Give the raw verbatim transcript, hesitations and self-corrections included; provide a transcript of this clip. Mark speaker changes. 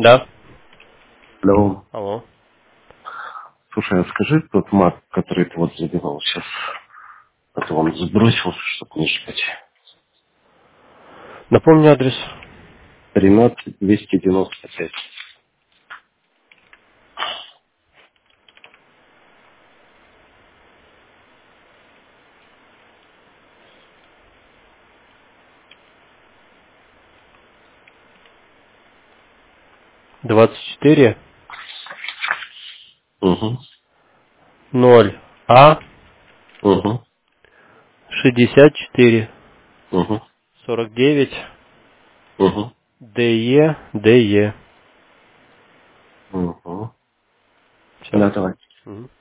Speaker 1: Да.
Speaker 2: Алло.
Speaker 1: Алло.
Speaker 2: Слушай, а скажи тот мат, который ты вот забирал сейчас, а то он сбросил, чтобы не ждать.
Speaker 1: Напомни адрес.
Speaker 2: тринадцать двести девяносто пять.
Speaker 1: двадцать четыре
Speaker 2: Угу.
Speaker 1: ноль А
Speaker 2: Угу.
Speaker 1: шестьдесят четыре
Speaker 2: Угу.
Speaker 1: сорок девять
Speaker 2: Угу.
Speaker 1: ДЕ ДЕ.
Speaker 2: Угу.
Speaker 1: Все.
Speaker 2: Да, давай.